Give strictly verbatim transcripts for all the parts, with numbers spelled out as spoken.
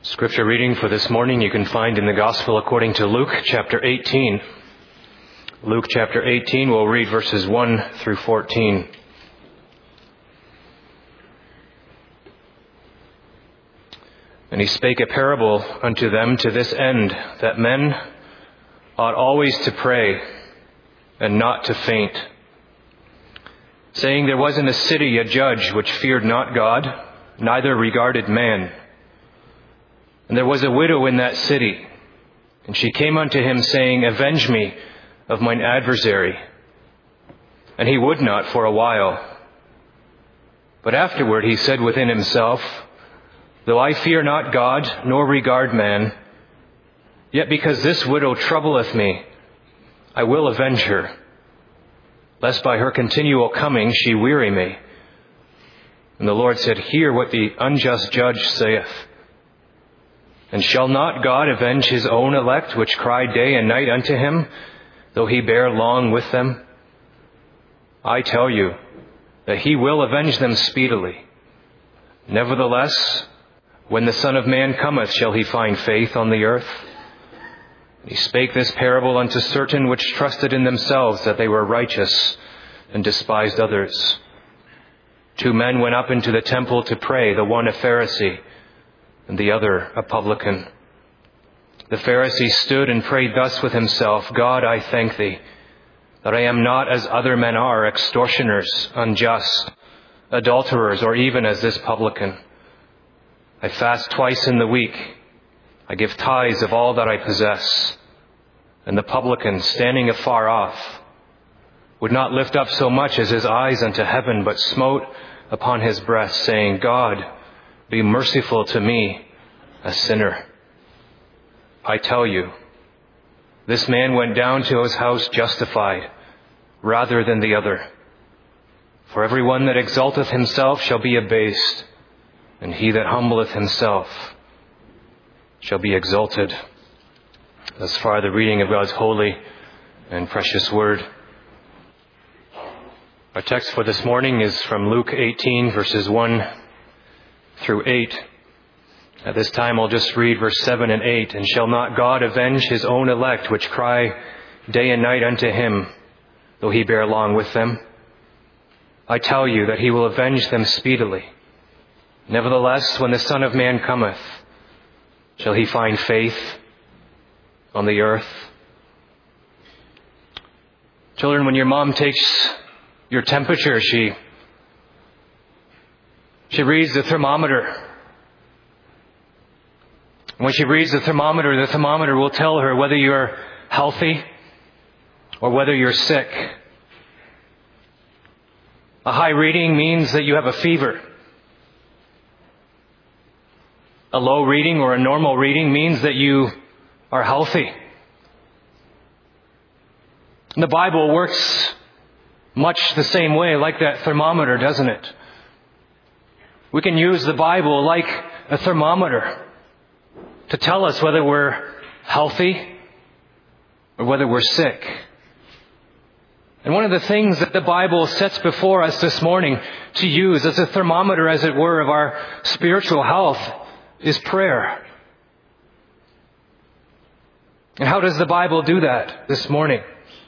Scripture reading for this morning you can find in the Gospel according to Luke chapter eighteen. Luke chapter eighteen, we'll read verses one through fourteen. And he spake a parable unto them to this end, that men ought always to pray and not to faint, saying, there was in a city a judge which feared not God, neither regarded man. And there was a widow in that city, and she came unto him, saying, avenge me of mine adversary. And he would not for a while. But afterward he said within himself, though I fear not God, nor regard man, yet because this widow troubleth me, I will avenge her, lest by her continual coming she weary me. And the Lord said, hear what the unjust judge saith. And shall not God avenge his own elect, which cry day and night unto him, though he bear long with them? I tell you that he will avenge them speedily. Nevertheless, when the Son of Man cometh, shall he find faith on the earth? He spake this parable unto certain which trusted in themselves that they were righteous, and despised others. Two men went up into the temple to pray, the one a Pharisee, and the other a publican. The Pharisee stood and prayed thus with himself, God, I thank thee, that I am not as other men are, extortioners, unjust, adulterers, or even as this publican. I fast twice in the week. I give tithes of all that I possess. And the publican, standing afar off, would not lift up so much as his eyes unto heaven, but smote upon his breast, saying, God, be merciful to me, a sinner. I tell you, this man went down to his house justified, rather than the other. For every one that exalteth himself shall be abased, and he that humbleth himself shall be exalted. Thus far the reading of God's holy and precious word. Our text for this morning is from Luke eighteen, verses one through eight. At this time I'll just read verse seven and eight. And shall not God avenge his own elect, which cry day and night unto him, though he bear long with them? I tell you that he will avenge them speedily. Nevertheless, when the Son of Man cometh, shall he find faith on the earth? Children, when your mom takes your temperature, she She reads the thermometer. When she reads the thermometer, the thermometer will tell her whether you're healthy or whether you're sick. A high reading means that you have a fever. A low reading or a normal reading means that you are healthy. And the Bible works much the same way, like that thermometer, doesn't it? We can use the Bible like a thermometer to tell us whether we're healthy or whether we're sick. And one of the things that the Bible sets before us this morning to use as a thermometer, as it were, of our spiritual health is prayer. And how does the Bible do that this morning?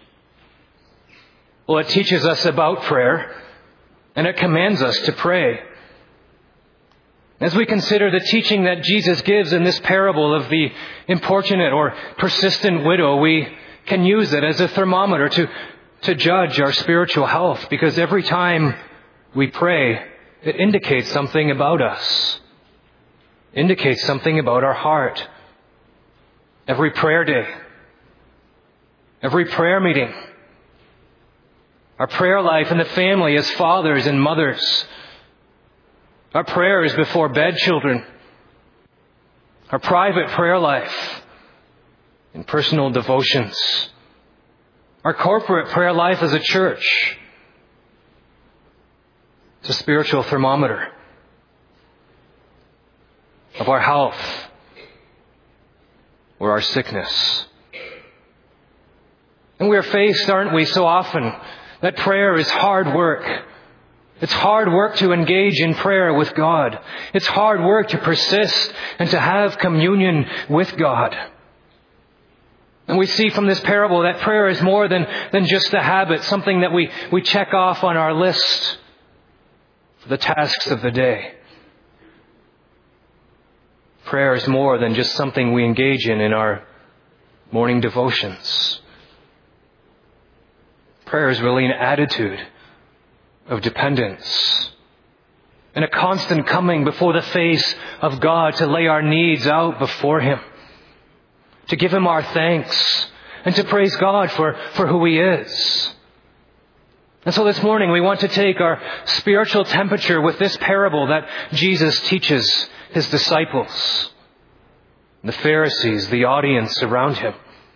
Well, it teaches us about prayer, and it commands us to pray. As we consider the teaching that Jesus gives in this parable of the importunate or persistent widow, we can use it as a thermometer to, to judge our spiritual health, because every time we pray, it indicates something about us, indicates something about our heart. Every prayer day, every prayer meeting, our prayer life in the family as fathers and mothers, our prayers before bed, children, our private prayer life and personal devotions, our corporate prayer life as a church. It's a spiritual thermometer of our health or our sickness. And we are faced, aren't we, so often that prayer is hard work. It's hard work to engage in prayer with God. It's hard work to persist and to have communion with God. And we see from this parable that prayer is more than, than just a habit, something that we, we check off on our list for the tasks of the day. Prayer is more than just something we engage in in our morning devotions. Prayer is really an attitude of dependence and a constant coming before the face of God to lay our needs out before Him, to give Him our thanks, and to praise God for, for who He is. And so this morning we want to take our spiritual temperature with this parable that Jesus teaches His disciples, the Pharisees, the audience around Him.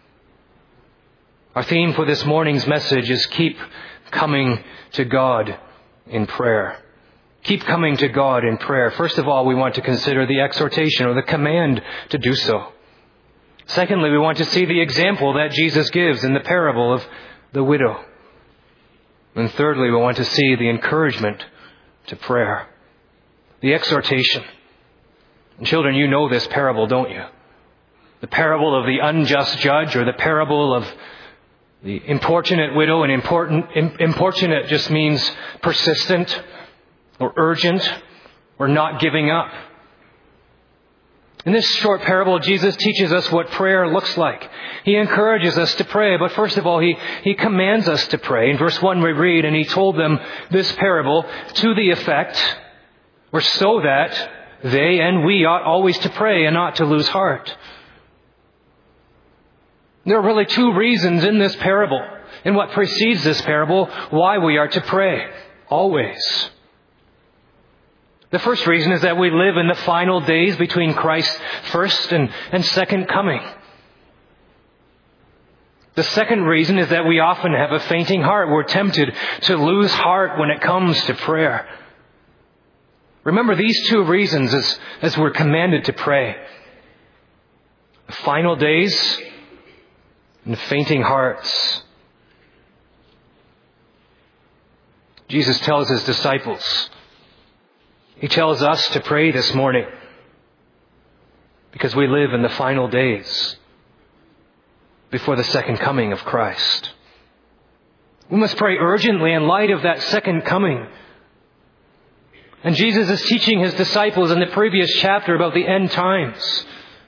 Our theme for this morning's message is keep coming to God in prayer. Keep coming to God in prayer. First of all, we want to consider the exhortation or the command to do so. Secondly, we want to see the example that Jesus gives in the parable of the widow. And thirdly, we want to see the encouragement to prayer. The exhortation. And children, you know this parable, don't you? The parable of the unjust judge, or the parable of the importunate widow. And important, importunate just means persistent or urgent or not giving up. In this short parable, Jesus teaches us what prayer looks like. He encourages us to pray, but first of all, He, he commands us to pray. In verse one we read, and He told them this parable to the effect, or so that they and we ought always to pray and not to lose heart. There are really two reasons in this parable, in what precedes this parable, why we are to pray always. The first reason is that we live in the final days between Christ's first and, and second coming. The second reason is that we often have a fainting heart. We're tempted to lose heart when it comes to prayer. Remember these two reasons as, as we're commanded to pray. The final days and fainting hearts. Jesus tells His disciples, He tells us to pray this morning because we live in the final days before the second coming of Christ. We must pray urgently in light of that second coming. And Jesus is teaching His disciples in the previous chapter about the end times.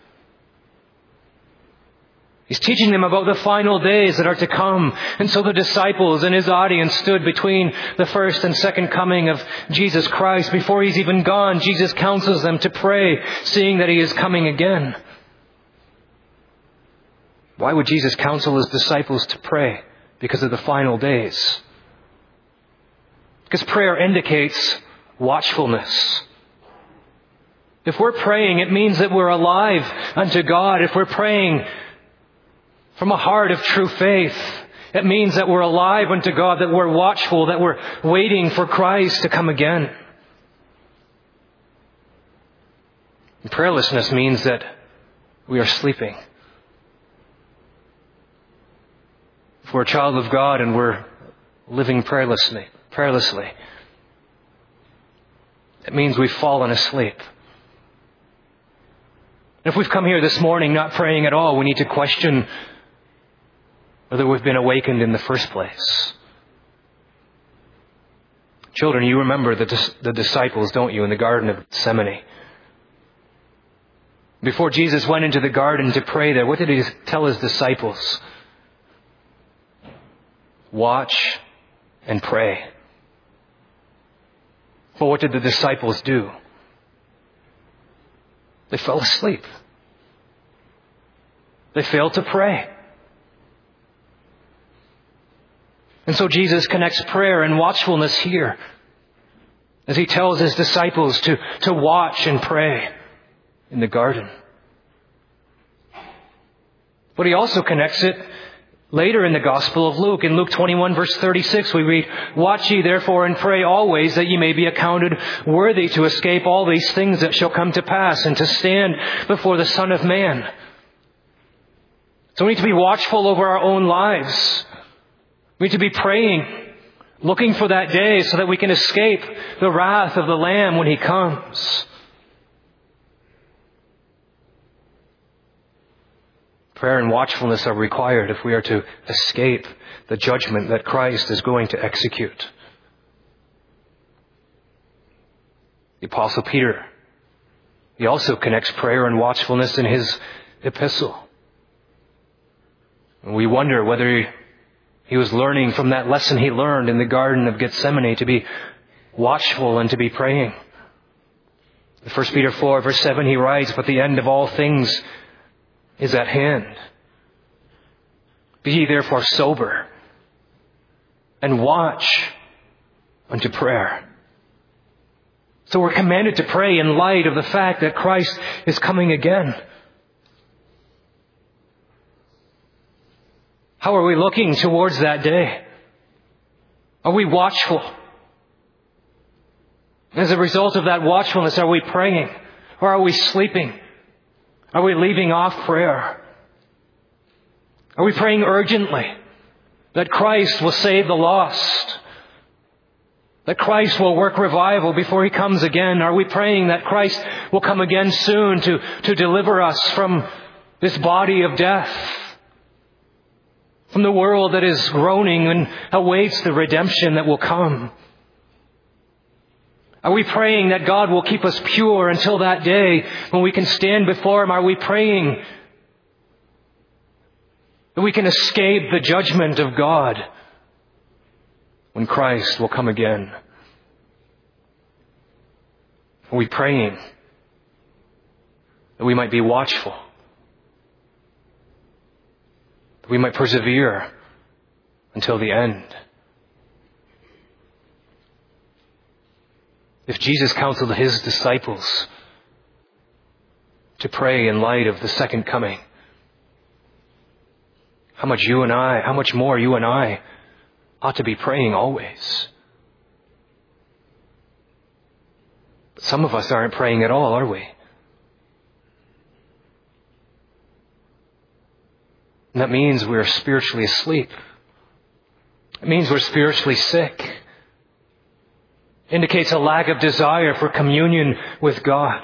He's teaching them about the final days that are to come. And so the disciples and His audience stood between the first and second coming of Jesus Christ. Before He's even gone, Jesus counsels them to pray, seeing that He is coming again. Why would Jesus counsel His disciples to pray? Because of the final days. Because prayer indicates watchfulness. If we're praying, it means that we're alive unto God. If we're praying from a heart of true faith, it means that we're alive unto God, that we're watchful, that we're waiting for Christ to come again. And prayerlessness means that we are sleeping. If we're a child of God and we're living prayerlessly, prayerlessly, it means we've fallen asleep. If we've come here this morning not praying at all, we need to question whether we've been awakened in the first place. Children, you remember the, the disciples, don't you, in the Garden of Gethsemane? Before Jesus went into the garden to pray there, what did He tell His disciples? Watch and pray. Well, what did the disciples do? They fell asleep. They failed to pray. And so Jesus connects prayer and watchfulness here as He tells His disciples to, to watch and pray in the garden. But He also connects it later in the Gospel of Luke. In Luke twenty-one verse thirty-six we read, "Watch ye therefore and pray always, that ye may be accounted worthy to escape all these things that shall come to pass, and to stand before the Son of Man." So we need to be watchful over our own lives. We need to be praying looking for that day so that we can escape the wrath of the Lamb when He comes. Prayer and watchfulness are required if we are to escape the judgment that Christ is going to execute. The Apostle Peter, he also connects prayer and watchfulness in his epistle. And we wonder whether he, he was learning from that lesson he learned in the Garden of Gethsemane to be watchful and to be praying. In First Peter four, verse seven, he writes, "But the end of all things is at hand. Be ye therefore sober, and watch unto prayer." So we're commanded to pray in light of the fact that Christ is coming again. How are we looking towards that day? Are we watchful? As a result of that watchfulness, are we praying? Or are we sleeping? Are we leaving off prayer? Are we praying urgently that Christ will save the lost? That Christ will work revival before He comes again? Are we praying that Christ will come again soon to, to deliver us from this body of death? From the world that is groaning and awaits the redemption that will come? Are we praying that God will keep us pure until that day when we can stand before Him? Are we praying that we can escape the judgment of God when Christ will come again? Are we praying that we might be watchful, that we might persevere until the end? If Jesus counseled His disciples to pray in light of the second coming, how much you and I, how much more you and I ought to be praying always. But some of us aren't praying at all, are we? And that means we're spiritually asleep. It means we're spiritually sick. Indicates a lack of desire for communion with God.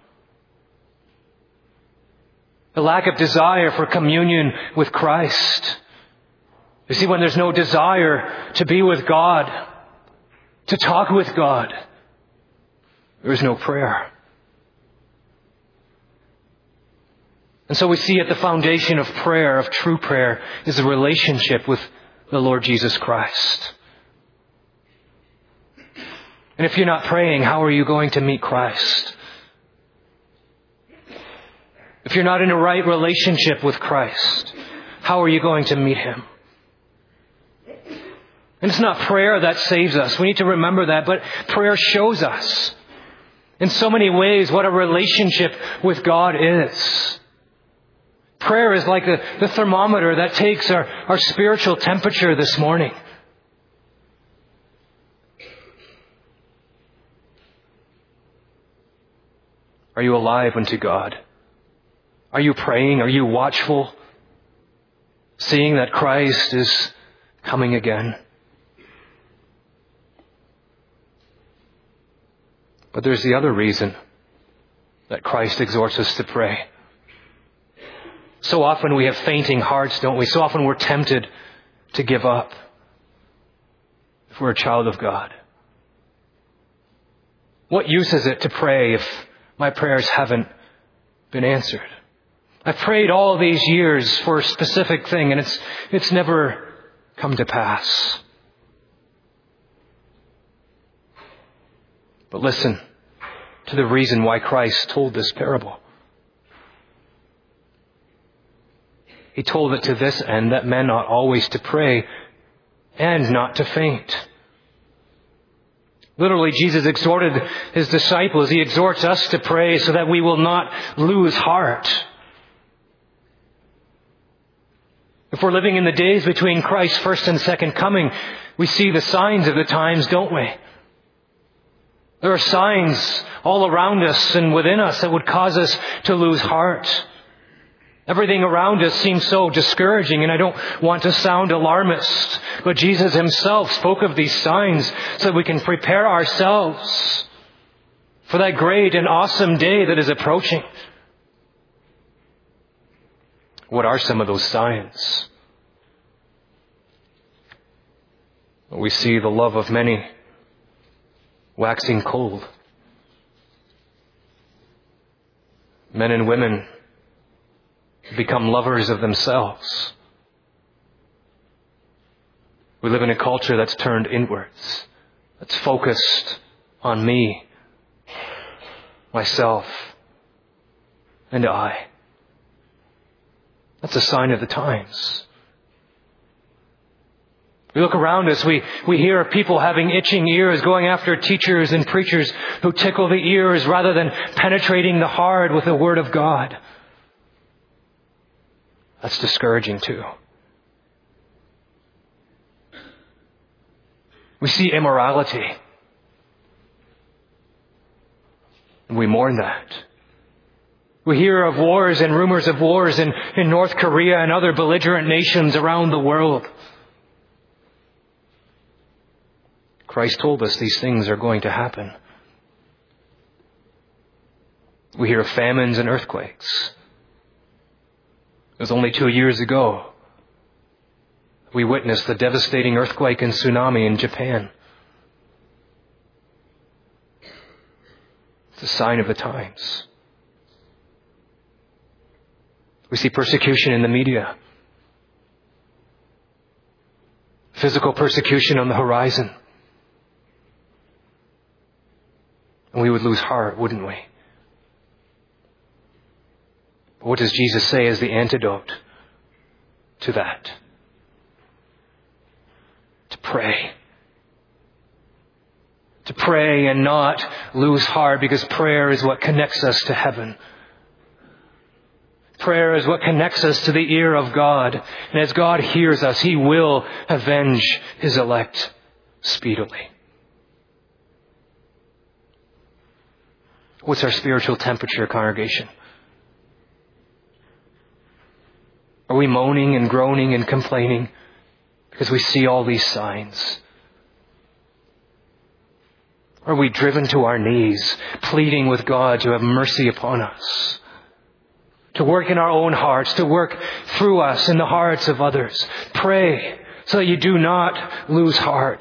A lack of desire for communion with Christ. You see, when there's no desire to be with God, to talk with God, there is no prayer. And so we see at the foundation of prayer, of true prayer, is a relationship with the Lord Jesus Christ. And if you're not praying, how are you going to meet Christ? If you're not in a right relationship with Christ, how are you going to meet Him? And it's not prayer that saves us. We need to remember that. But prayer shows us in so many ways what a relationship with God is. Prayer is like the, the thermometer that takes our, our spiritual temperature this morning. Are you alive unto God? Are you praying? Are you watchful? Seeing that Christ is coming again? But there's the other reason that Christ exhorts us to pray. So often we have fainting hearts, don't we? So often we're tempted to give up if we're a child of God. What use is it to pray if my prayers haven't been answered? I've prayed all these years for a specific thing and it's it's never come to pass. But listen to the reason why Christ told this parable. He told it to this end, that men ought always to pray and not to faint. Literally, Jesus exhorted His disciples. He exhorts us to pray so that we will not lose heart. If we're living in the days between Christ's first and second coming, we see the signs of the times, don't we? There are signs all around us and within us that would cause us to lose heart. Everything around us seems so discouraging, and I don't want to sound alarmist, but Jesus himself spoke of these signs so that we can prepare ourselves for that great and awesome day that is approaching. What are some of those signs? We see the love of many waxing cold. Men and women become lovers of themselves. We live in a culture that's turned inwards, that's focused on me, myself, and I. That's a sign of the times. We look around us, we, we hear of people having itching ears, going after teachers and preachers who tickle the ears rather than penetrating the heart with the Word of God. That's discouraging too. We see immorality, and we mourn that. We hear of wars and rumors of wars in, in North Korea and other belligerent nations around the world. Christ told us these things are going to happen. We hear of famines and earthquakes. It was only two years ago we witnessed the devastating earthquake and tsunami in Japan. It's a sign of the times. We see persecution in the media. Physical persecution on the horizon. And we would lose heart, wouldn't we? But what does Jesus say is the antidote to that? To pray. To pray and not lose heart, because prayer is what connects us to heaven. Prayer is what connects us to the ear of God. And as God hears us, He will avenge His elect speedily. What's our spiritual temperature, congregation? Are we moaning and groaning and complaining because we see all these signs? Are we driven to our knees, pleading with God to have mercy upon us? To work in our own hearts, to work through us in the hearts of others. Pray so that you do not lose heart.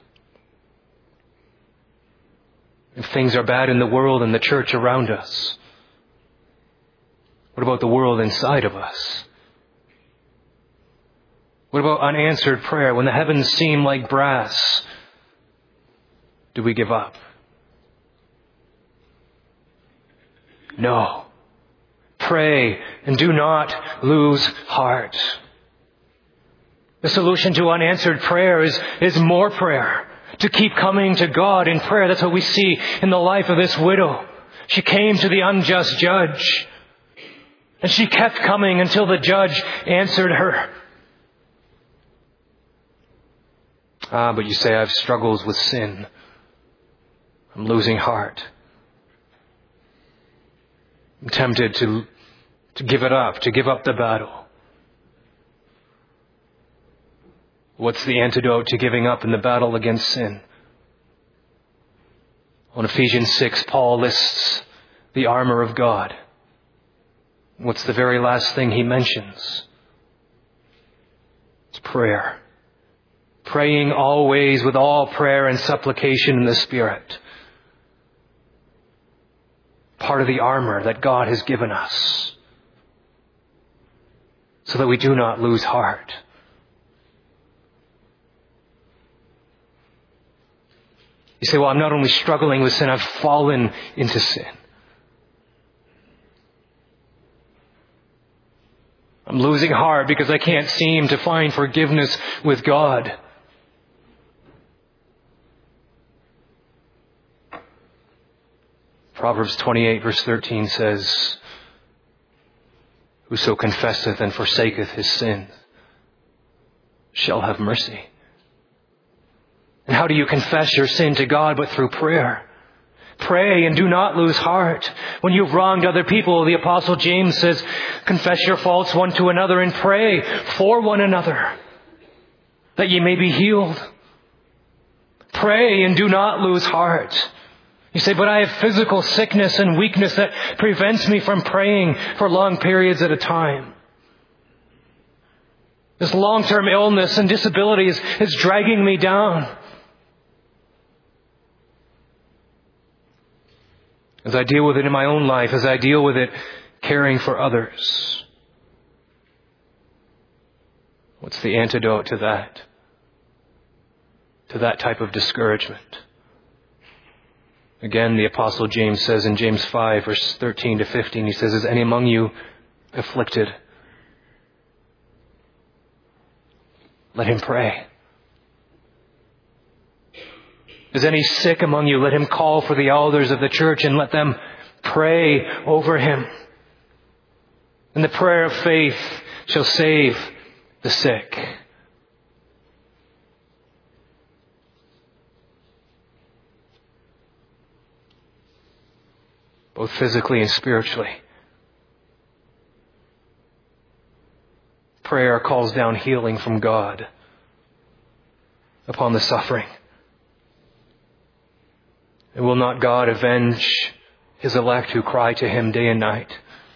If things are bad in the world and the church around us, what about the world inside of us? What about unanswered prayer? When the heavens seem like brass, do we give up? No. Pray and do not lose heart. The solution to unanswered prayer is, is more prayer. To keep coming to God in prayer. That's what we see in the life of this widow. She came to the unjust judge. And she kept coming until the judge answered her. Ah, but you say, I have struggles with sin. I'm losing heart. I'm tempted to, to give it up, to give up the battle. What's the antidote to giving up in the battle against sin? On Ephesians six, Paul lists the armor of God. What's the very last thing he mentions? It's prayer. Praying always with all prayer and supplication in the Spirit. Part of the armor that God has given us. So that we do not lose heart. You say, well, I'm not only struggling with sin, I've fallen into sin. I'm losing heart because I can't seem to find forgiveness with God. Proverbs twenty-eight verse thirteen says, whoso confesseth and forsaketh his sin shall have mercy. And how do you confess your sin to God but through prayer? Pray and do not lose heart. When you've wronged other people, the Apostle James says, confess your faults one to another and pray for one another, that ye may be healed. Pray and do not lose heart. You say, but I have physical sickness and weakness that prevents me from praying for long periods at a time. This long-term illness and disability is, is dragging me down. As I deal with it in my own life, as I deal with it caring for others, what's the antidote to that? To that type of discouragement? Again, the Apostle James says in James five, verse thirteen to fifteen, he says, is any among you afflicted? Let him pray. Is any sick among you? Let him call for the elders of the church and let them pray over him. And the prayer of faith shall save the sick. Both physically and spiritually. Prayer calls down healing from God upon the suffering. And will not God avenge His elect who cry to Him day and night?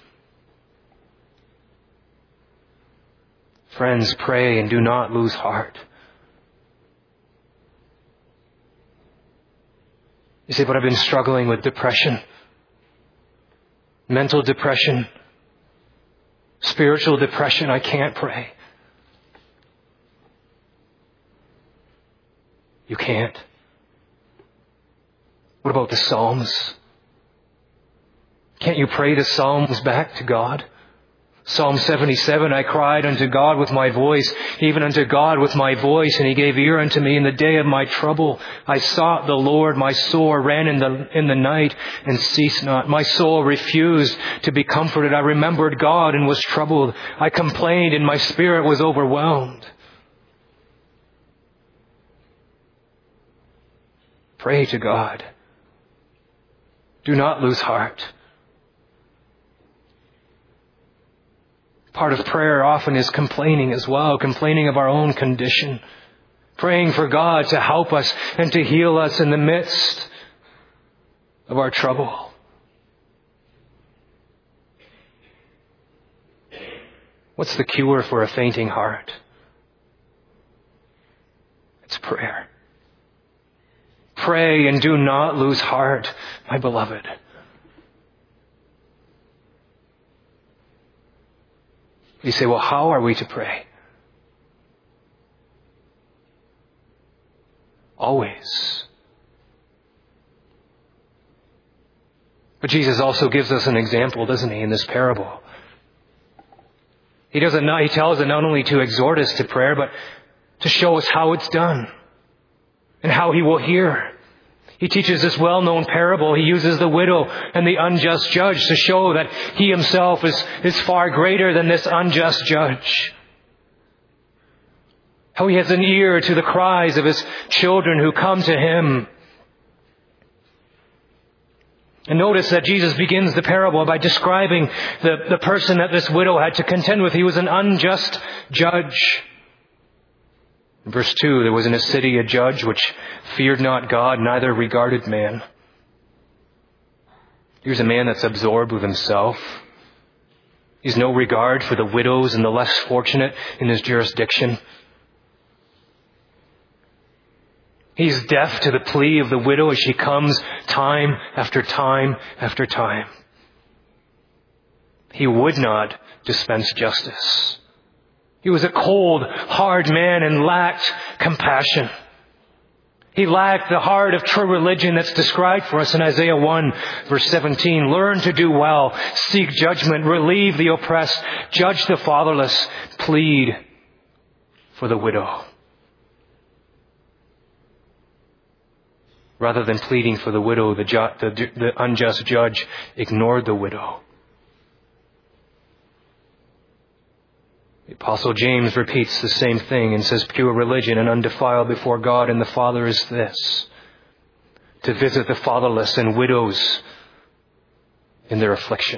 Friends, pray and do not lose heart. You say, but I've been struggling with depression. Mental depression. Spiritual depression. I can't pray. You can't. What about the Psalms? Can't you pray the Psalms back to God? Psalm seventy-seven, I cried unto God with my voice, even unto God with my voice, and He gave ear unto me in the day of my trouble. I sought the Lord, my soul ran in the, in the night and ceased not. My soul refused to be comforted. I remembered God and was troubled. I complained and my spirit was overwhelmed. Pray to God. Do not lose heart. Part of prayer often is complaining as well, complaining of our own condition, praying for God to help us and to heal us in the midst of our trouble. What's the cure for a fainting heart? It's prayer. Pray and do not lose heart, my beloved. You say, well, how are we to pray? Always. But Jesus also gives us an example, doesn't He, in this parable? He doesn't. He tells us not only to exhort us to prayer, but to show us how it's done and how He will hear. He teaches this well-known parable. He uses the widow and the unjust judge to show that He Himself is, is far greater than this unjust judge. How He has an ear to the cries of His children who come to Him. And notice that Jesus begins the parable by describing the, the person that this widow had to contend with. He was an unjust judge. In verse two, there was in a city a judge which feared not God, neither regarded man. Here's a man that's absorbed with himself. He's no regard for the widows and the less fortunate in his jurisdiction. He's deaf to the plea of the widow as she comes time after time after time. He would not dispense justice. He was a cold, hard man and lacked compassion. He lacked the heart of true religion that's described for us in Isaiah one, verse seventeen. Learn to do well, seek judgment, relieve the oppressed, judge the fatherless, plead for the widow. Rather than pleading for the widow, the, ju- the, the unjust judge ignored the widow. The Apostle James repeats the same thing and says, pure religion and undefiled before God and the Father is this, to visit the fatherless and widows in their affliction.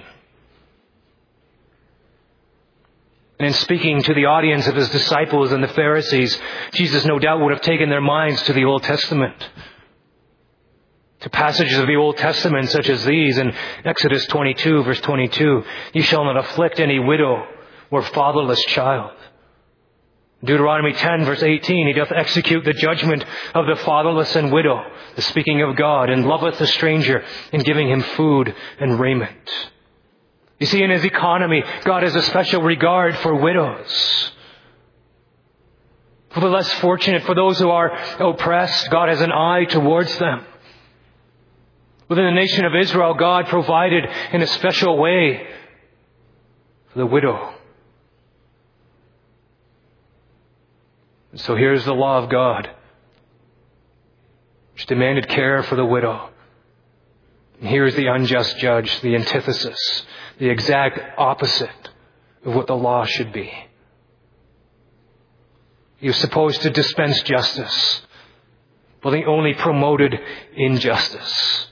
And in speaking to the audience of his disciples and the Pharisees, Jesus no doubt would have taken their minds to the Old Testament, to passages of the Old Testament such as these in Exodus twenty-two, verse twenty-two, "You shall not afflict any widow or fatherless child." Deuteronomy ten, verse eighteen, "He doth execute the judgment of the fatherless and widow," the speaking of God, "and loveth the stranger in giving him food and raiment." You see, in his economy, God has a special regard for widows. For the less fortunate, for those who are oppressed, God has an eye towards them. Within the nation of Israel, God provided in a special way for the widow. And so here's the law of God, which demanded care for the widow. And here's the unjust judge, the antithesis, the exact opposite of what the law should be. He was supposed to dispense justice, but he only promoted injustice.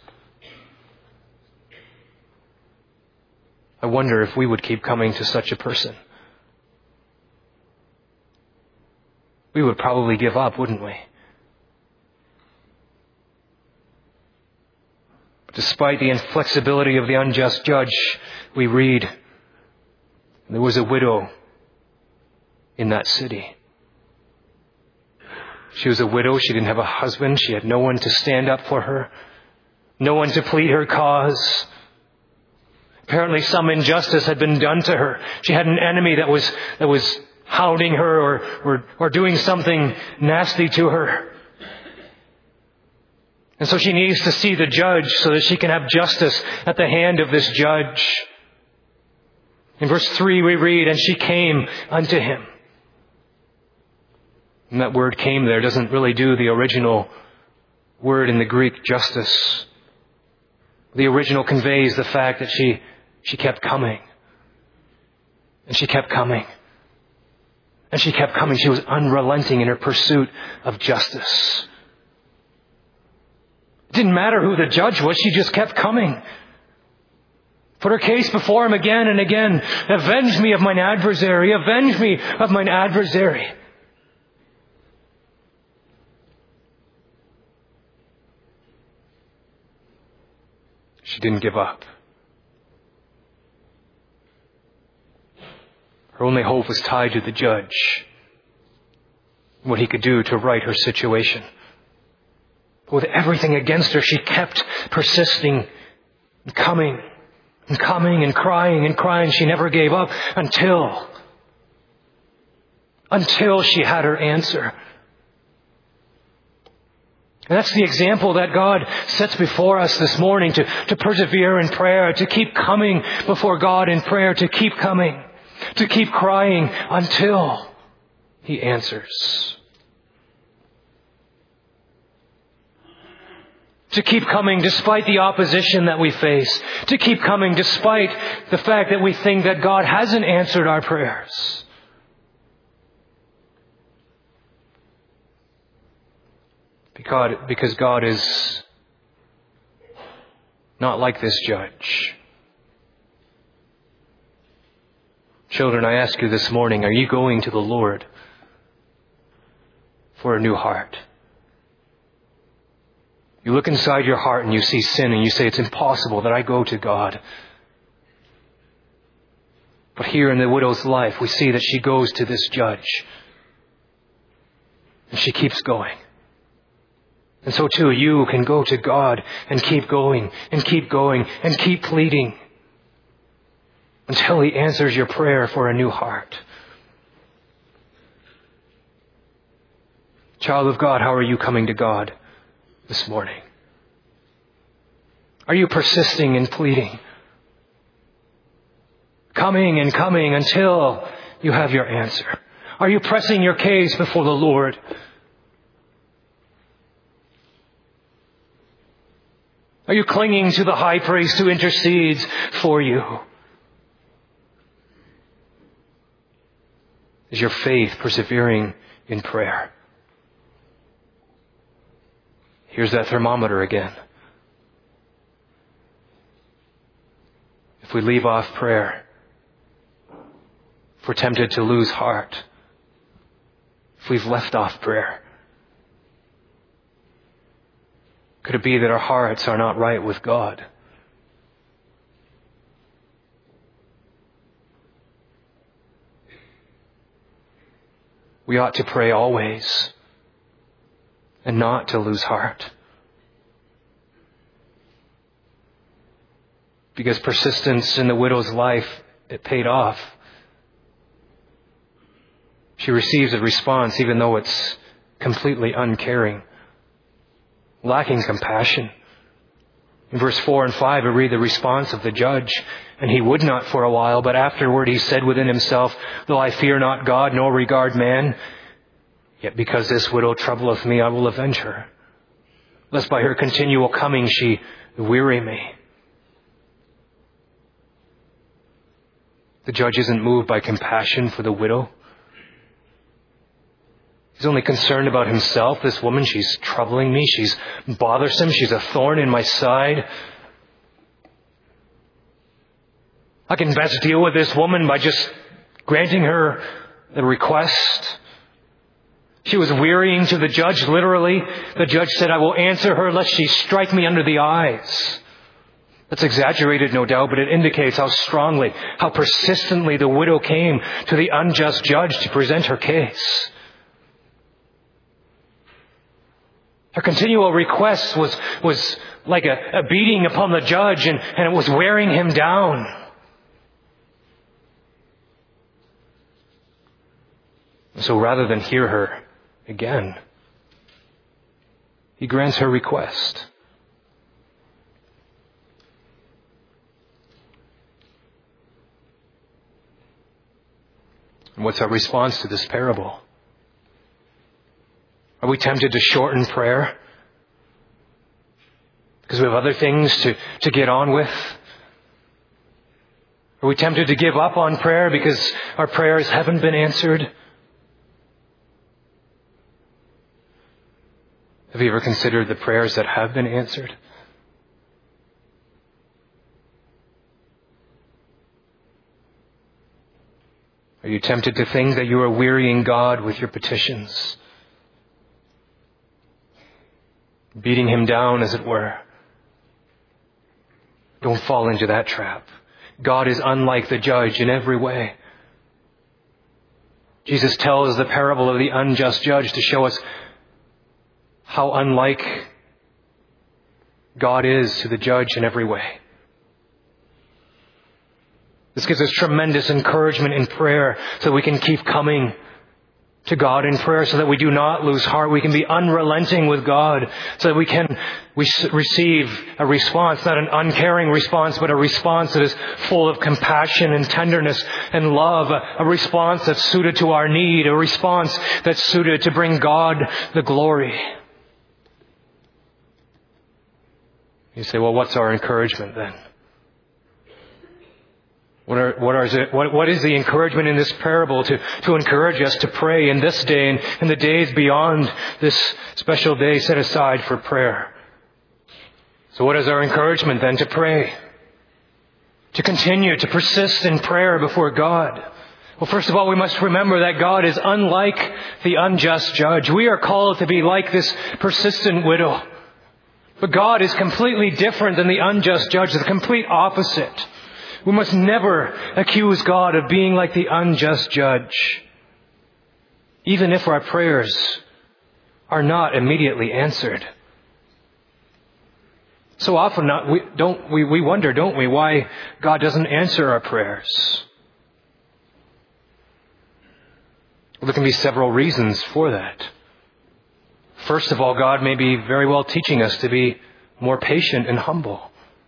I wonder if we would keep coming to such a person. We would probably give up, wouldn't we? Despite the inflexibility of the unjust judge, we read, there was a widow in that city. She was a widow. She didn't have a husband. She had no one to stand up for her, no one to plead her cause. Apparently some injustice had been done to her. She had an enemy that was that was hounding her or, or, or doing something nasty to her. And so she needs to see the judge so that she can have justice at the hand of this judge. In verse three we read, "And she came unto him." And that word "came" there doesn't really do the original word in the Greek justice. The original conveys the fact that she, she kept coming. And she kept coming. And she kept coming. She was unrelenting in her pursuit of justice. It didn't matter who the judge was. She just kept coming. Put her case before him again and again. "Avenge me of mine adversary. Avenge me of mine adversary." She didn't give up. Her only hope was tied to the judge, what he could do to right her situation. But with everything against her, she kept persisting and coming and coming and crying and crying. She never gave up until, until she had her answer. And that's the example that God sets before us this morning, to, to persevere in prayer, to keep coming before God in prayer, to keep coming, to keep crying until He answers. To keep coming despite the opposition that we face. To keep coming despite the fact that we think that God hasn't answered our prayers. Because, because God is not like this judge. Children, I ask you this morning, are you going to the Lord for a new heart? You look inside your heart and you see sin and you say, it's impossible that I go to God. But here in the widow's life, we see that she goes to this judge. And she keeps going. And so too, you can go to God and keep going and keep going and keep pleading until He answers your prayer for a new heart. Child of God, how are you coming to God this morning? Are you persisting in pleading? Coming and coming until you have your answer? Are you pressing your case before the Lord? Are you clinging to the high priest who intercedes for you? Is your faith persevering in prayer? Here's that thermometer again. If we leave off prayer, if we're tempted to lose heart, if we've left off prayer, could it be that our hearts are not right with God? We ought to pray always and not to lose heart. Because persistence in the widow's life, it paid off. She receives a response even though it's completely uncaring, lacking compassion. In verse four and five, we read the response of the judge. And he would not for a while, but afterward he said within himself, though I fear not God, nor regard man, yet because this widow troubleth me, I will avenge her, lest by her continual coming she weary me. The judge isn't moved by compassion for the widow. He's only concerned about himself. This woman, she's troubling me. She's bothersome. She's a thorn in my side. I can best deal with this woman by just granting her the request. She was wearying to the judge, literally. The judge said, I will answer her lest she strike me under the eyes. That's exaggerated, no doubt, but it indicates how strongly, how persistently the widow came to the unjust judge to present her case. Her continual request was, was like a, a beating upon the judge, and, and it was wearing him down. So rather than hear her again, he grants her request. And what's our response to this parable? Are we tempted to shorten prayer because we have other things to, to get on with? Are we tempted to give up on prayer because our prayers haven't been answered? Have you ever considered the prayers that have been answered? Are you tempted to think that you are wearying God with your petitions? Beating him down, as it were. Don't fall into that trap. God is unlike the judge in every way. Jesus tells the parable of the unjust judge to show us how unlike God is to the judge in every way. This gives us tremendous encouragement in prayer so that we can keep coming to God in prayer, so that we do not lose heart. We can be unrelenting with God, so that we can we receive a response, not an uncaring response, but a response that is full of compassion and tenderness and love, a, a response that's suited to our need, a response that's suited to bring God the glory. You say, well, what's our encouragement then? What are, what are, what, what is the encouragement in this parable to, to encourage us to pray in this day and in the days beyond this special day set aside for prayer? So what is our encouragement then to pray? To continue to persist in prayer before God? Well, first of all, we must remember that God is unlike the unjust judge. We are called to be like this persistent widow. But God is completely different than the unjust judge, the complete opposite. We must never accuse God of being like the unjust judge, even if our prayers are not immediately answered. So often not, we, don't, we, we wonder, don't we, why God doesn't answer our prayers. Well, there can be several reasons for that. First of all, God may be very well teaching us to be more patient and humble.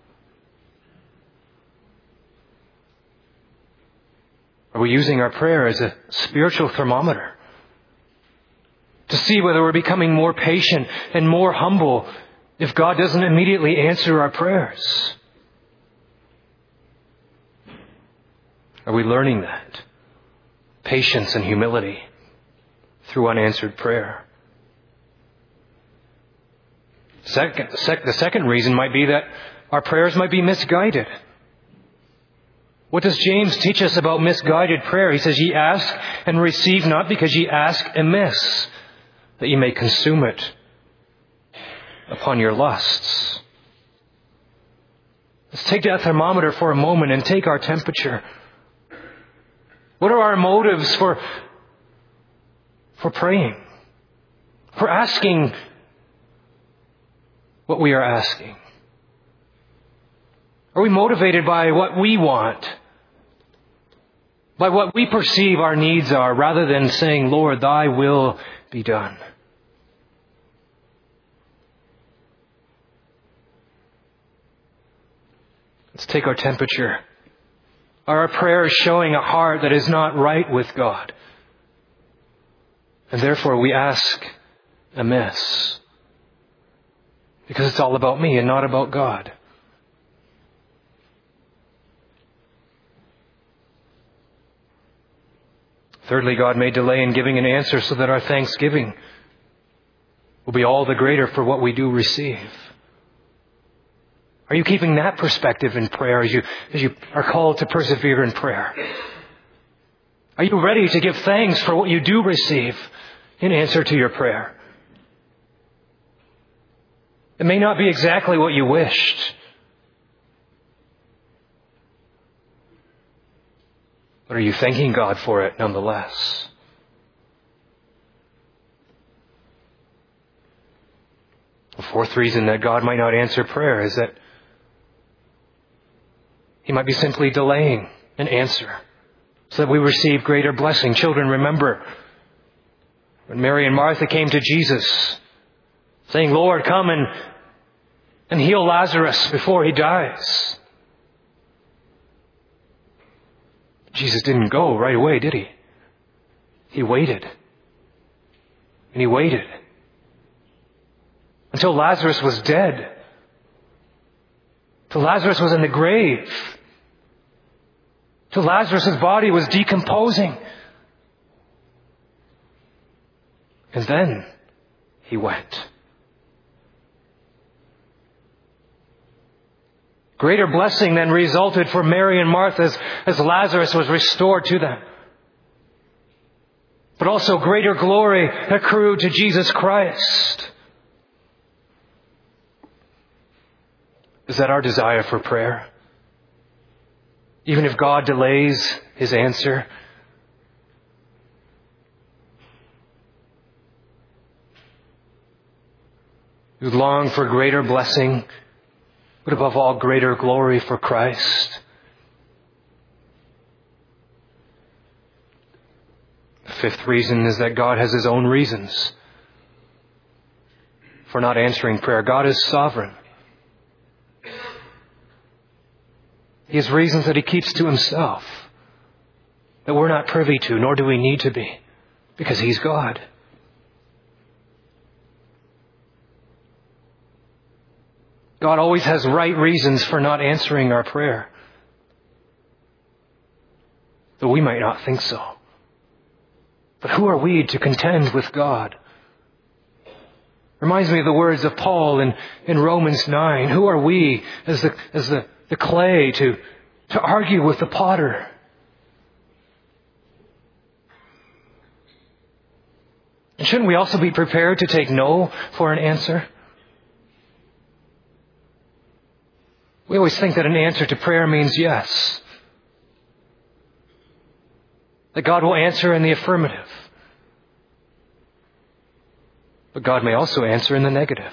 Are we using our prayer as a spiritual thermometer to see whether we're becoming more patient and more humble if God doesn't immediately answer our prayers? Are we learning that? Patience and humility through unanswered prayer. Second, sec, the second reason might be that our prayers might be misguided. What does James teach us about misguided prayer? He says, ye ask and receive not because ye ask amiss, that ye may consume it upon your lusts. Let's take that thermometer for a moment and take our temperature. What are our motives for, for praying? For asking what we are asking? Are we motivated by what we want? By what we perceive our needs are, rather than saying, Lord, thy will be done? Let's take our temperature. Are our prayers showing a heart that is not right with God? And therefore we ask amiss. Because it's all about me and not about God. Thirdly, God may delay in giving an answer so that our thanksgiving will be all the greater for what we do receive. Are you keeping that perspective in prayer as you, as you are called to persevere in prayer? Are you ready to give thanks for what you do receive in answer to your prayer? It may not be exactly what you wished, but are you thanking God for it nonetheless? The fourth reason that God might not answer prayer is that He might be simply delaying an answer so that we receive greater blessing. Children, remember when Mary and Martha came to Jesus saying, Lord, come and, and heal Lazarus before he dies. Jesus didn't go right away, did he? He waited. And he waited until Lazarus was dead. Till Lazarus was in the grave. Till Lazarus' body was decomposing. And then he went. Greater blessing then resulted for Mary and Martha as, as Lazarus was restored to them. But also greater glory accrued to Jesus Christ. Is that our desire for prayer? Even if God delays His answer? You long for greater blessing, but above all, greater glory for Christ. The fifth reason is that God has His own reasons for not answering prayer. God is sovereign. He has reasons that He keeps to Himself that we're not privy to, nor do we need to be, because He's God. God always has right reasons for not answering our prayer, though we might not think so. But who are we to contend with God? Reminds me of the words of Paul in, in Romans nine. Who are we as the as the, the clay to, to argue with the potter? And shouldn't we also be prepared to take no for an answer? We always think that an answer to prayer means yes. That God will answer in the affirmative. But God may also answer in the negative.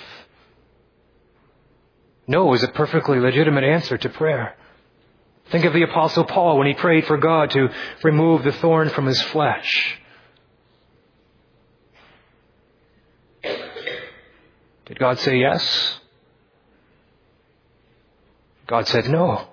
No is a perfectly legitimate answer to prayer. Think of the Apostle Paul when he prayed for God to remove the thorn from his flesh. Did God say yes? God said no.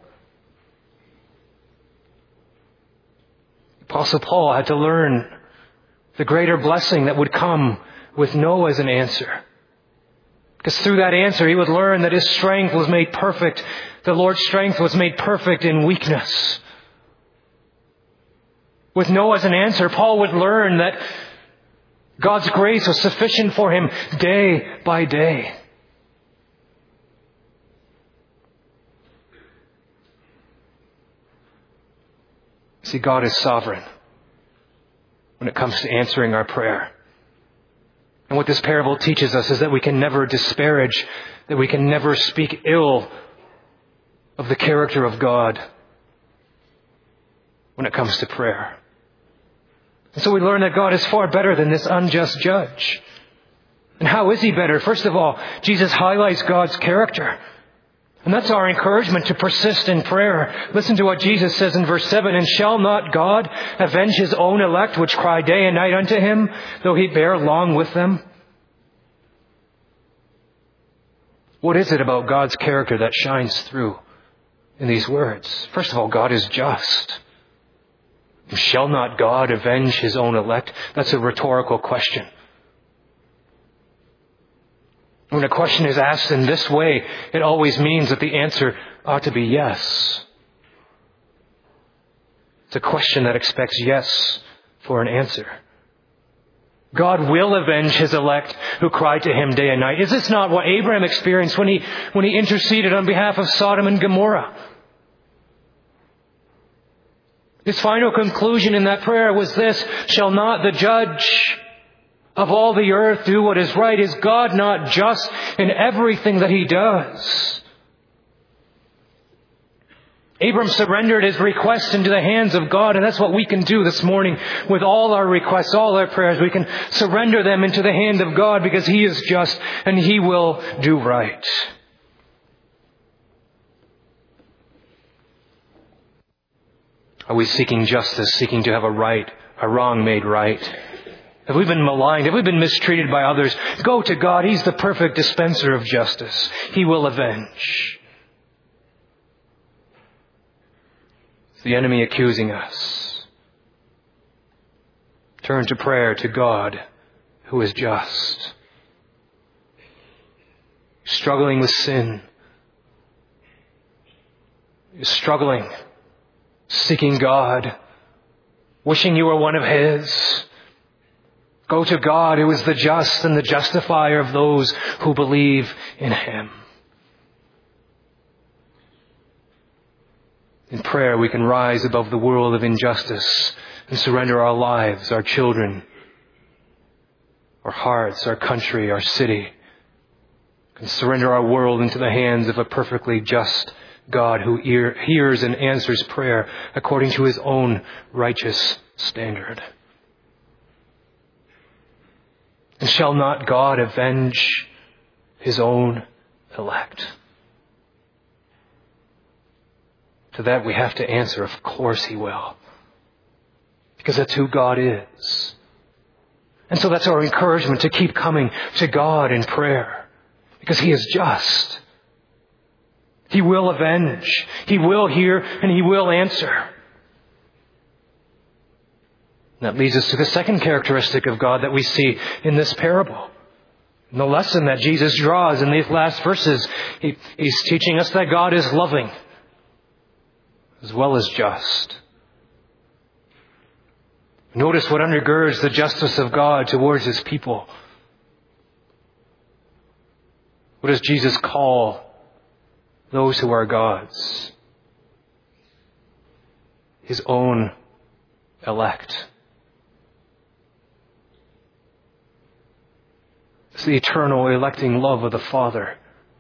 Apostle Paul had to learn the greater blessing that would come with no as an answer. Because through that answer, he would learn that his strength was made perfect. The Lord's strength was made perfect in weakness. With no as an answer, Paul would learn that God's grace was sufficient for him day by day. See, God is sovereign when it comes to answering our prayer. And what this parable teaches us is that we can never disparage, that we can never speak ill of the character of God when it comes to prayer. And so we learn that God is far better than this unjust judge. And how is He better? First of all, Jesus highlights God's character. And that's our encouragement to persist in prayer. Listen to what Jesus says in verse seven. And shall not God avenge His own elect, which cry day and night unto Him, though He bear long with them? What is it about God's character that shines through in these words? First of all, God is just. Shall not God avenge His own elect? That's a rhetorical question. When a question is asked in this way, it always means that the answer ought to be yes. It's a question that expects yes for an answer. God will avenge His elect who cry to Him day and night. Is this not what Abraham experienced when he, when he interceded on behalf of Sodom and Gomorrah? His final conclusion in that prayer was this: shall not the judge of all the earth do what is right? Is God not just in everything that He does? Abram surrendered his request into the hands of God, and that's what we can do this morning with all our requests, all our prayers. We can surrender them into the hand of God because He is just and He will do right. Are we seeking justice, seeking to have a right, a wrong made right? Have we been maligned? Have we been mistreated by others? Go to God. He's the perfect dispenser of justice. He will avenge. It's the enemy accusing us. Turn to prayer to God, who is just. Struggling with sin. You're struggling, seeking God, wishing you were one of His. Go to God, who is the just and the justifier of those who believe in Him. In prayer, we can rise above the world of injustice and surrender our lives, our children, our hearts, our country, our city. We can surrender our world into the hands of a perfectly just God who ear, hears and answers prayer according to His own righteous standard. And shall not God avenge His own elect? To that we have to answer, of course He will. Because that's who God is. And so that's our encouragement to keep coming to God in prayer. Because He is just. He will avenge. He will hear and He will answer. That leads us to the second characteristic of God that we see in this parable. And the lesson that Jesus draws in these last verses, he, He's teaching us that God is loving as well as just. Notice what undergirds the justice of God towards His people. What does Jesus call those who are God's? His own elect. It's the eternal electing love of the Father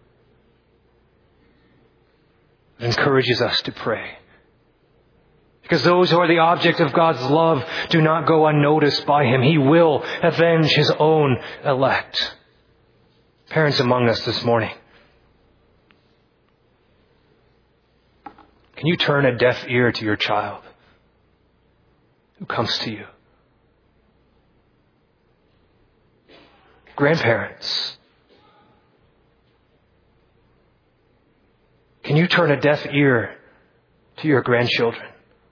that encourages us to pray. Because those who are the object of God's love do not go unnoticed by Him. He will avenge His own elect. Parents among us this morning, can you turn a deaf ear to your child who comes to you? Grandparents, can you turn a deaf ear to your grandchildren?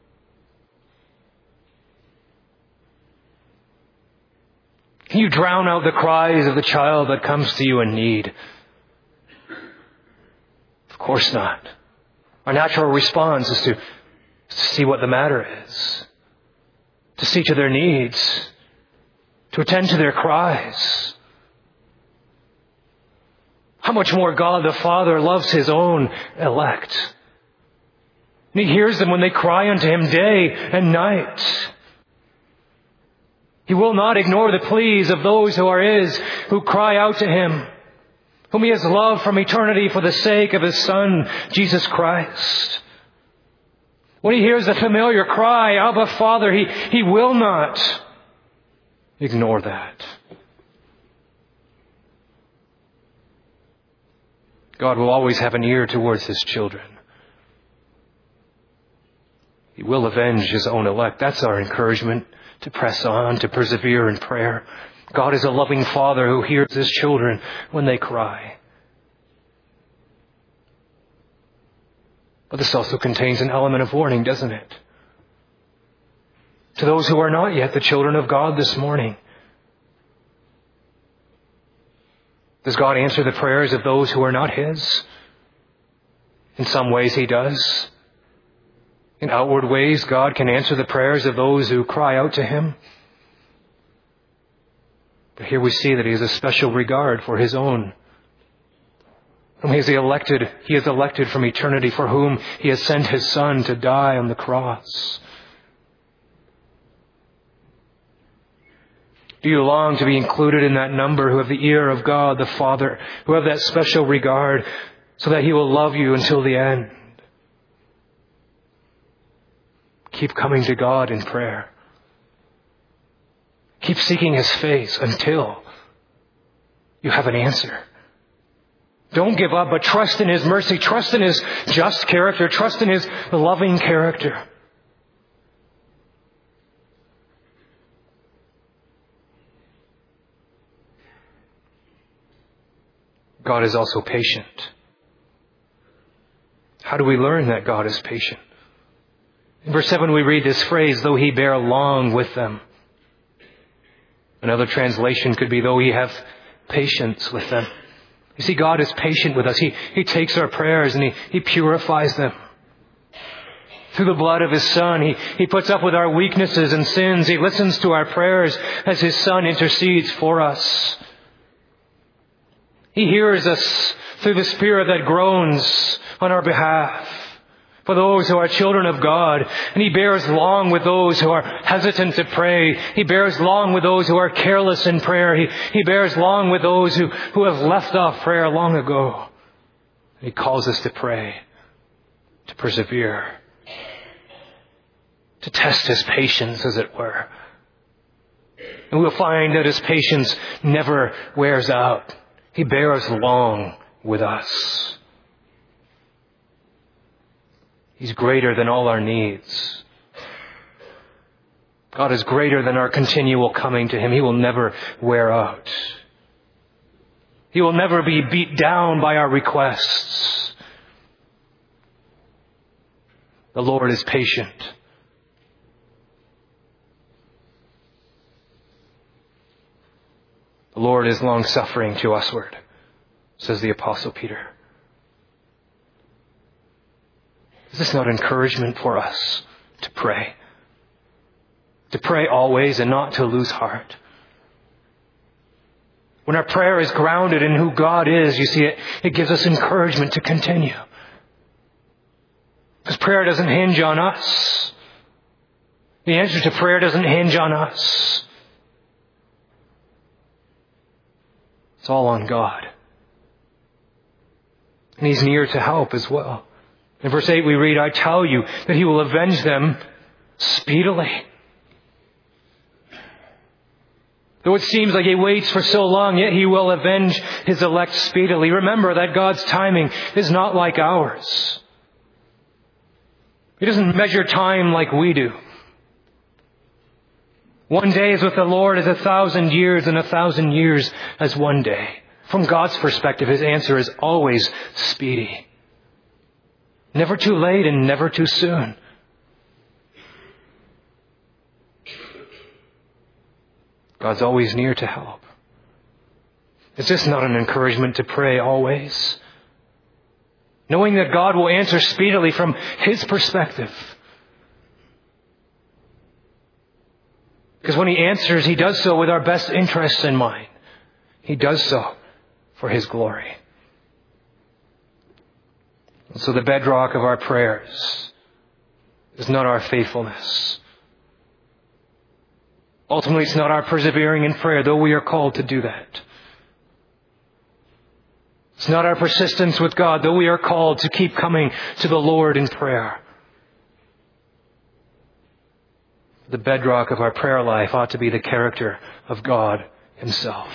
Can you drown out the cries of the child that comes to you in need? Of course not. Our natural response is to, to see what the matter is, to see to their needs, to attend to their cries. How much more God the Father loves His own elect. And He hears them when they cry unto Him day and night. He will not ignore the pleas of those who are His, who cry out to Him, whom He has loved from eternity for the sake of His Son, Jesus Christ. When He hears the familiar cry, Abba, Father, He, he will not ignore that. God will always have an ear towards His children. He will avenge His own elect. That's our encouragement, to press on, to persevere in prayer. God is a loving Father who hears His children when they cry. But this also contains an element of warning, doesn't it? To those who are not yet the children of God this morning. Does God answer the prayers of those who are not His? In some ways He does. In outward ways, God can answer the prayers of those who cry out to Him. But here we see that He has a special regard for His own. Whom He has elected, He has elected from eternity, for whom He has sent His Son to die on the cross. Do you long to be included in that number who have the ear of God the Father, who have that special regard, so that He will love you until the end? Keep coming to God in prayer. Keep seeking His face until you have an answer. Don't give up, but trust in His mercy. Trust in His just character. Trust in His loving character. God is also patient. How do we learn that God is patient? In verse seven we read this phrase, though He bear long with them. Another translation could be, though He have patience with them. You see, God is patient with us. He, he takes our prayers and He, He purifies them. Through the blood of His Son, He, He puts up with our weaknesses and sins. He listens to our prayers as His Son intercedes for us. He hears us through the Spirit that groans on our behalf for those who are children of God. And He bears long with those who are hesitant to pray. He bears long with those who are careless in prayer. He, he bears long with those who, who have left off prayer long ago. He calls us to pray, to persevere, to test His patience, as it were. And we'll find that His patience never wears out. He bears long with us. He's greater than all our needs. God is greater than our continual coming to Him. He will never wear out. He will never be beat down by our requests. The Lord is patient. The Lord is long-suffering to usward, says the Apostle Peter. Is this not encouragement for us to pray? To pray always and not to lose heart. When our prayer is grounded in who God is, you see, it, it gives us encouragement to continue. Because prayer doesn't hinge on us. The answer to prayer doesn't hinge on us. It's all on God. And He's near to help as well. In verse eight we read, I tell you that He will avenge them speedily. Though it seems like He waits for so long, yet He will avenge His elect speedily. Remember that God's timing is not like ours. He doesn't measure time like we do. One day is with the Lord as a thousand years, and a thousand years as one day. From God's perspective, His answer is always speedy. Never too late and never too soon. God's always near to help. Is this not an encouragement to pray always? Knowing that God will answer speedily from His perspective. Because when He answers, He does so with our best interests in mind. He does so for His glory. And so the bedrock of our prayers is not our faithfulness. Ultimately, it's not our persevering in prayer, though we are called to do that. It's not our persistence with God, though we are called to keep coming to the Lord in prayer. The bedrock of our prayer life ought to be the character of God Himself.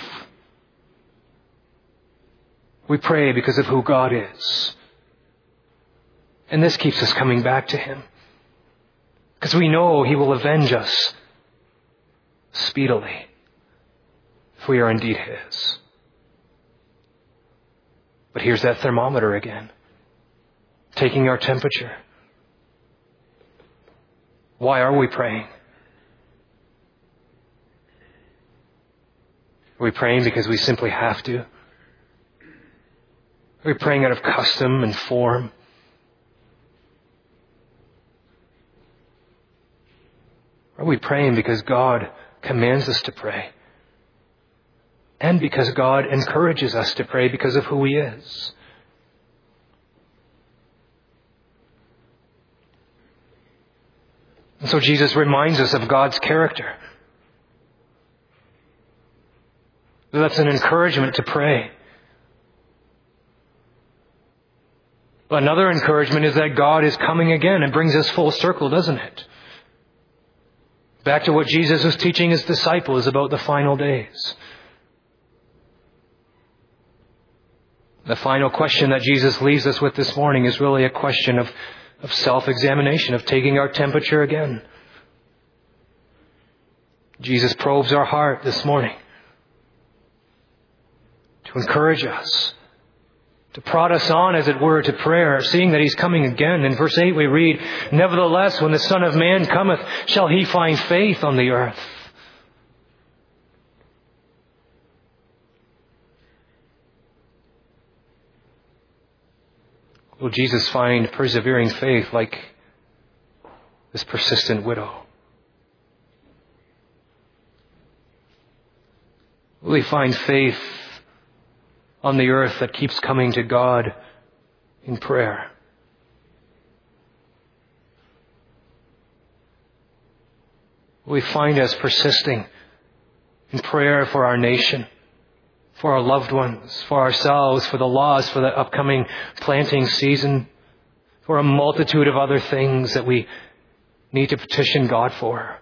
We pray because of who God is. And this keeps us coming back to Him. Because we know He will avenge us speedily if we are indeed His. But here's that thermometer again, taking our temperature. Why are we praying? Are we praying because we simply have to? Are we praying out of custom and form? Are we praying because God commands us to pray? And because God encourages us to pray because of who He is? And so Jesus reminds us of God's character. That's an encouragement to pray. But another encouragement is that God is coming again. It brings us full circle, doesn't it? Back to what Jesus was teaching His disciples about the final days. The final question that Jesus leaves us with this morning is really a question of, of self-examination, of taking our temperature again. Jesus probes our heart this morning to encourage us, to prod us on, as it were, to prayer, seeing that He's coming again. In verse eight we read, "Nevertheless, when the Son of Man cometh, shall He find faith on the earth?" Will Jesus find persevering faith like this persistent widow? Will He find faith on the earth that keeps coming to God in prayer? Will we find us persisting in prayer for our nation, for our loved ones, for ourselves, for the lost, for the upcoming planting season, for a multitude of other things that we need to petition God for?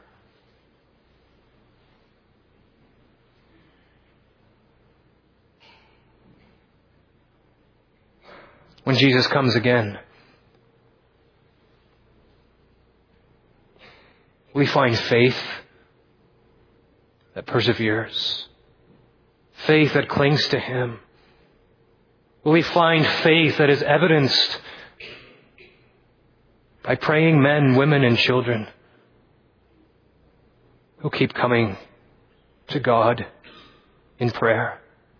When Jesus comes again, we find faith that perseveres, faith that clings to Him. Will we find faith that is evidenced by praying men, women, and children who keep coming to God in prayer?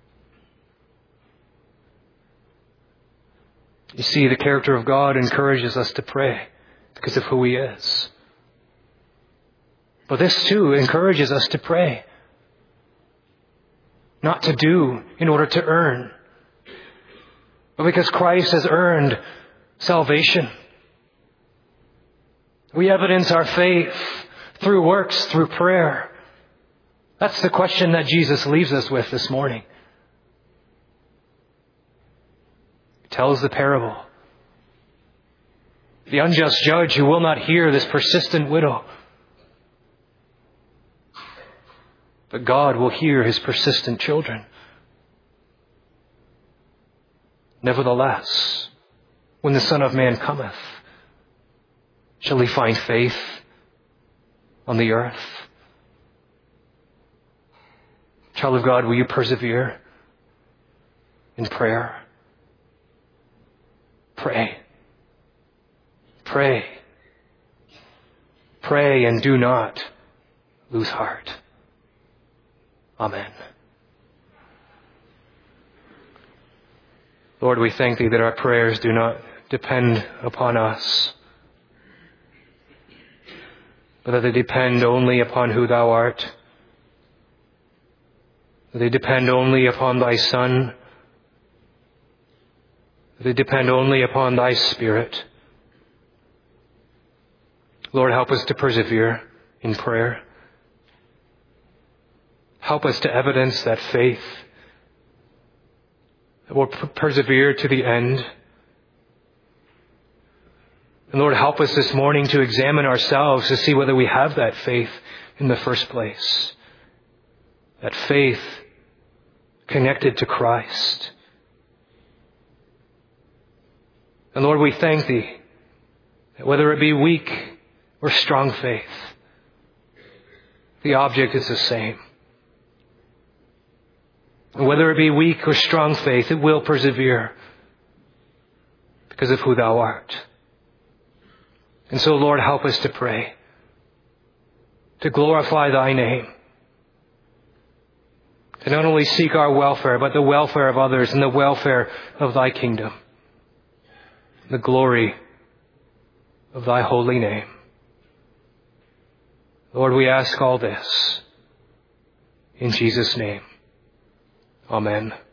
You see, the character of God encourages us to pray because of who He is. But this too encourages us to pray. Not to do in order to earn, but because Christ has earned salvation. We evidence our faith through works, through prayer. That's the question that Jesus leaves us with this morning. Tells the parable. The unjust judge who will not hear this persistent widow. But God will hear His persistent children. Nevertheless, when the Son of Man cometh, shall He find faith on the earth? Child of God, will you persevere in prayer? Pray. Pray. Pray and do not lose heart. Amen. Lord, we thank Thee that our prayers do not depend upon us, but that they depend only upon who Thou art. That they depend only upon Thy Son. That they depend only upon Thy Spirit. Lord, help us to persevere in prayer. Help us to evidence that faith that will persevere to the end. And Lord, help us this morning to examine ourselves to see whether we have that faith in the first place. That faith connected to Christ. And Lord, we thank Thee that whether it be weak or strong faith, the object is the same. And whether it be weak or strong faith, it will persevere because of who Thou art. And so, Lord, help us to pray, to glorify Thy name, to not only seek our welfare, but the welfare of others and the welfare of Thy kingdom, the glory of Thy holy name. Lord, we ask all this in Jesus' name. Amen.